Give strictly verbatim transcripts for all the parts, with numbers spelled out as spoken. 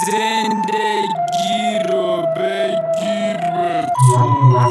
زندگی رو بگیر به تو.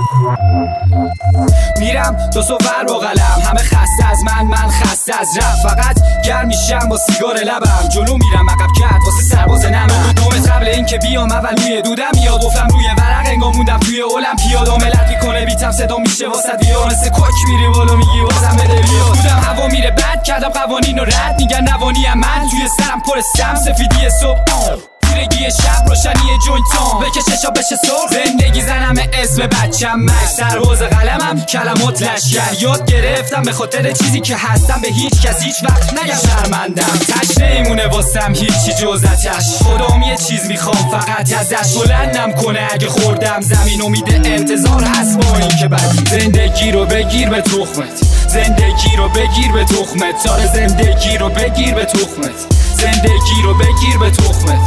میرم دو سفر با قلم، همه خسته از من، من خسته از رفت. فقط گرم میشم با سیگار لبم، جلو میرم عقب کرد واسه سرباز نمم. دومت قبل این که بیام اول روی دودم میاد، گفتم روی ورق انگار موندم توی المپیاد. عملت میکنه بیتم صدا میشه واسه بیاد، مثل کوک میری بالا میگی بازم بده بیاد. بودم هوا میره بد کردم قوانین رو رد، میگن نوانی هم من توی سرم پر سم. سفیدی صبح تیرگی شب روشنی جوینتام، بکشه شا بشه سرخ زندگی زنم اسم بچم مش. سرباز قلمم کلمات لشگر، یاد گرفتم به خاطر چیزی که هستم به هیچ کس هیچ وقت نگم شرمندم. تشنه ایمونه واسم هیچی جز اتش، خودم یه چیز میخوام فقط ازش. بلندم کنه اگه خوردم زمین، امید انتظار هست با این که بدی. زندگی رو بگیر به تخمت، زندگی رو بگیر به تخمت، تار زندگی رو بگیر به تخمت، زندگی رو بگیر به تخمت.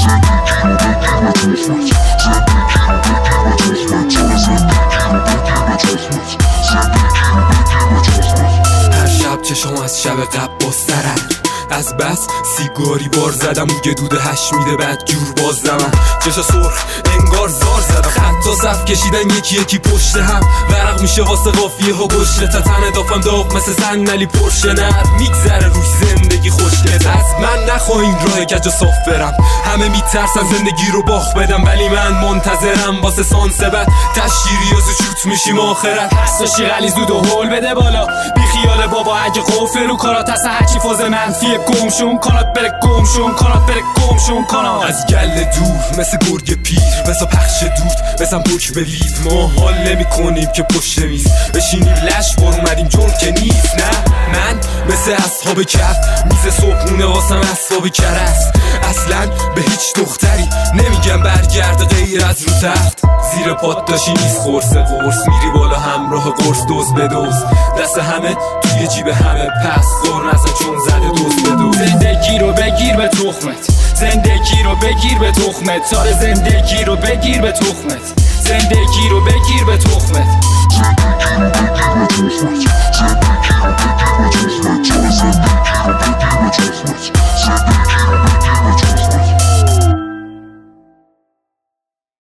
هر شب چشم از شب قبل بسترن، از بس سیگاری بار زدم یه دود هش میده بعد جور باز زدم. چشا سرخ انگار زار زدم، خط تا صف کشیدن یکی یکی پشت هم. ورق میشه واسه قافیه ها گشته، تا تن دافم داغ مثل صندلی پرشه نر میگذره روش زندگی خوشگله. از من نخوا این راه کجا صاف برم، همه میترسن زندگی رو باخ بدم، ولی من منتظرم واسه سانس بعد. تشکیری و شوت میشیم آخرت، هستاشی غلی زود و هول بده بالا، بی خیال بابا اگه قفل رو کارات هست هرچی فاز منفیه گمشون کانات بره گمشون کانات بره گمشون کانات. از گله دور مثل گرگ پیر، مثل پخش دود مثل پک به وید. ما حال نمی کنیم که پشت میز بشینیم لش بار اومدیم جور که نیست. نه من مثل اصحاب کف، میز صبحونه واسم اصحاب کرست. اصلا به هیچ دختری نمیگم برگرد غیر از رو تخت. زیر پات داشی نیست قرص قرص، میری بالا همراه قرص دوز به دوز. دست همه توی جیب همه پس زور نزن چون زده دوز به دوز. زندگی رو بگیر به تخمت، زندگی رو بگیر به تخمت، تار زندگی رو بگیر به تخمت، زندگی رو بگیر به تخمت.